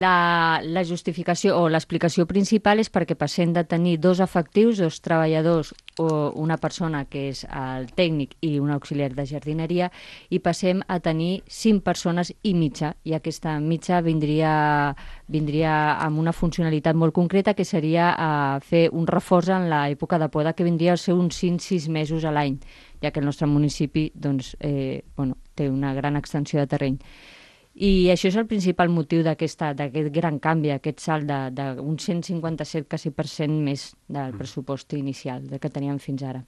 La justificació o l'explicació principal és perquè passem de tenir dos efectius, dos treballadors o una persona que és el tècnic i un auxiliar de jardineria, i passem a tenir 5 persones i mitja, i aquesta mitja vindria amb una funcionalitat molt concreta, que seria fer un reforç en l'època de poda, que vindria a ser uns 5-6 mesos a l'any, ja que el nostre municipi doncs, té una gran extensió de terreny. I això és el principal motiu d'aquest gran canvi, aquest salt d'un 157 quasi % més del pressupost inicial que teníem fins ara.